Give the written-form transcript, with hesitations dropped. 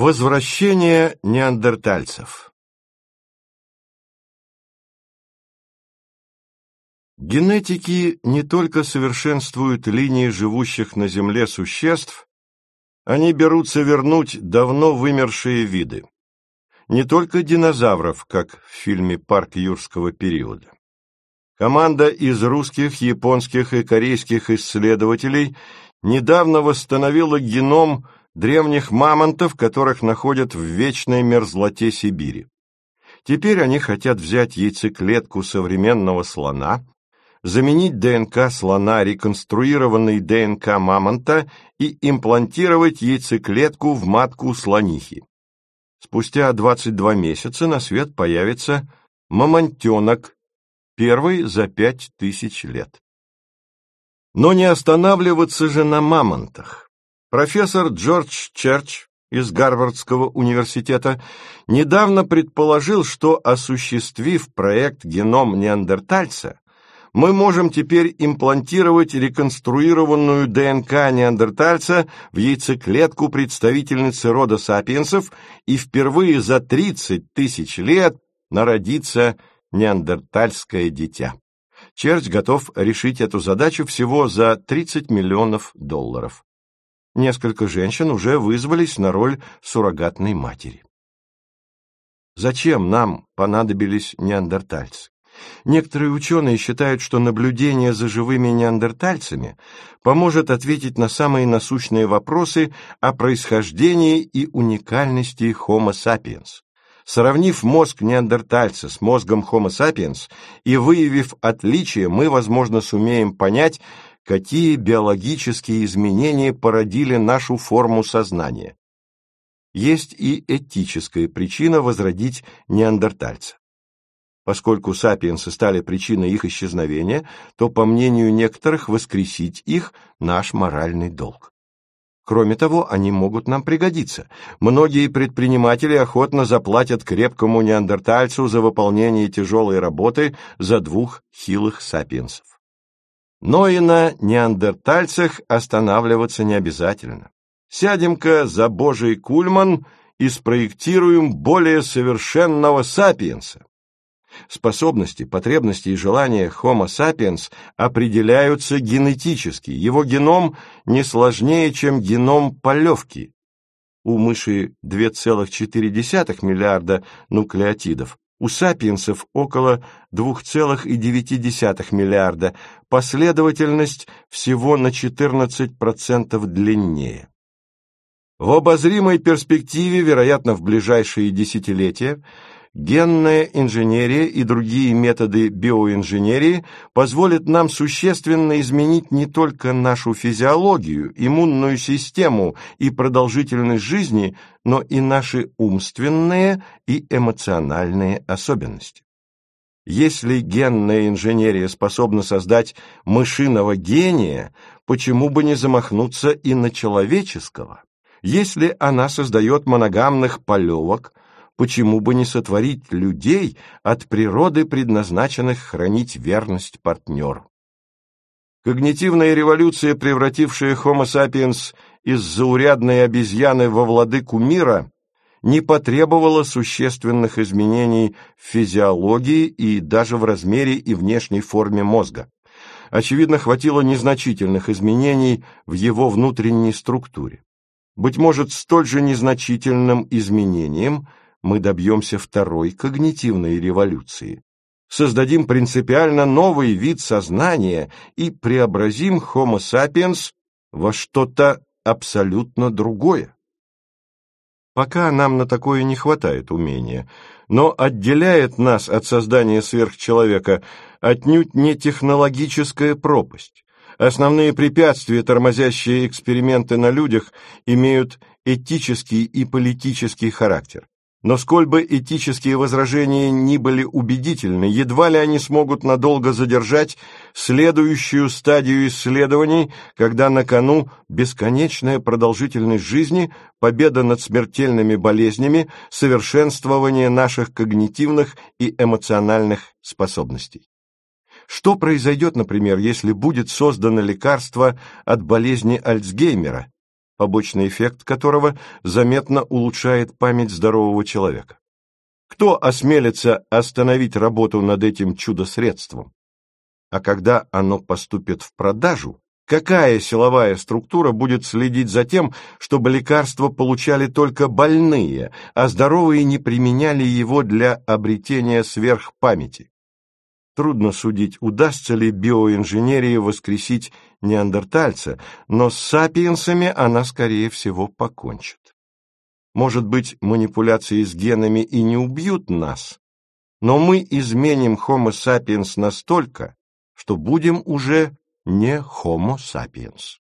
Возвращение неандертальцев. Генетики не только совершенствуют линии живущих на Земле существ, они берутся вернуть давно вымершие виды. Не только динозавров, как в фильме «Парк юрского периода». Команда из русских, японских и корейских исследователей недавно восстановила геном древних мамонтов, которых находят в вечной мерзлоте Сибири. Теперь они хотят взять яйцеклетку современного слона, заменить ДНК слона реконструированной ДНК мамонта и имплантировать яйцеклетку в матку слонихи. Спустя 22 месяца на свет появится мамонтенок, первый за 5000 лет. Но не останавливаться же на мамонтах. Профессор Джордж Черч из Гарвардского университета недавно предположил, что, осуществив проект «Геном неандертальца», мы можем теперь имплантировать реконструированную ДНК неандертальца в яйцеклетку представительницы рода сапиенсов, и впервые за 30 000 лет народится неандертальское дитя. Черч готов решить эту задачу всего за $30 миллионов. Несколько женщин уже вызвались на роль суррогатной матери. Зачем нам понадобились неандертальцы? Некоторые ученые считают, что наблюдение за живыми неандертальцами поможет ответить на самые насущные вопросы о происхождении и уникальности Homo sapiens. Сравнив мозг неандертальца с мозгом Homo sapiens и выявив отличия, мы, возможно, сумеем понять, какие биологические изменения породили нашу форму сознания. Есть и этическая причина возродить неандертальца. Поскольку сапиенсы стали причиной их исчезновения, то, по мнению некоторых, воскресить их – наш моральный долг. Кроме того, они могут нам пригодиться. Многие предприниматели охотно заплатят крепкому неандертальцу за выполнение тяжелой работы за 2 хилых сапиенсов. Но и на неандертальцах останавливаться не обязательно. Сядем-ка за Божий кульман и спроектируем более совершенного сапиенса. Способности, потребности и желания Homo sapiens определяются генетически. Его геном не сложнее, чем геном полевки. У мыши 2,4 миллиарда нуклеотидов, у сапиенсов около 2,9 миллиарда, последовательность всего на 14% длиннее. В обозримой перспективе, вероятно, в ближайшие десятилетия, генная инженерия и другие методы биоинженерии позволят нам существенно изменить не только нашу физиологию, иммунную систему и продолжительность жизни, но и наши умственные и эмоциональные особенности. Если генная инженерия способна создать мышиного гения, почему бы не замахнуться и на человеческого? Если она создает моногамных полевок, почему бы не сотворить людей, от природы предназначенных хранить верность партнеру? Когнитивная революция, превратившая Homo sapiens из заурядной обезьяны во владыку мира, не потребовала существенных изменений в физиологии и даже в размере и внешней форме мозга. Очевидно, хватило незначительных изменений в его внутренней структуре. Быть может, столь же незначительным изменением мы добьемся второй когнитивной революции. Создадим принципиально новый вид сознания и преобразим Homo sapiens во что-то абсолютно другое. Пока нам на такое не хватает умения, но отделяет нас от создания сверхчеловека отнюдь не технологическая пропасть. Основные препятствия, тормозящие эксперименты на людях, имеют этический и политический характер. Но сколь бы этические возражения ни были убедительны, едва ли они смогут надолго задержать следующую стадию исследований, когда на кону бесконечная продолжительность жизни, победа над смертельными болезнями, совершенствование наших когнитивных и эмоциональных способностей. Что произойдет, например, если будет создано лекарство от болезни Альцгеймера, побочный эффект которого заметно улучшает память здорового человека. Кто осмелится остановить работу над этим чудо-средством? А когда оно поступит в продажу, какая силовая структура будет следить за тем, чтобы лекарства получали только больные, а здоровые не применяли его для обретения сверхпамяти? Трудно судить, удастся ли биоинженерии воскресить неандертальца, но с сапиенсами она, скорее всего, покончит. Может быть, манипуляции с генами и не убьют нас, но мы изменим Homo sapiens настолько, что будем уже не Homo sapiens.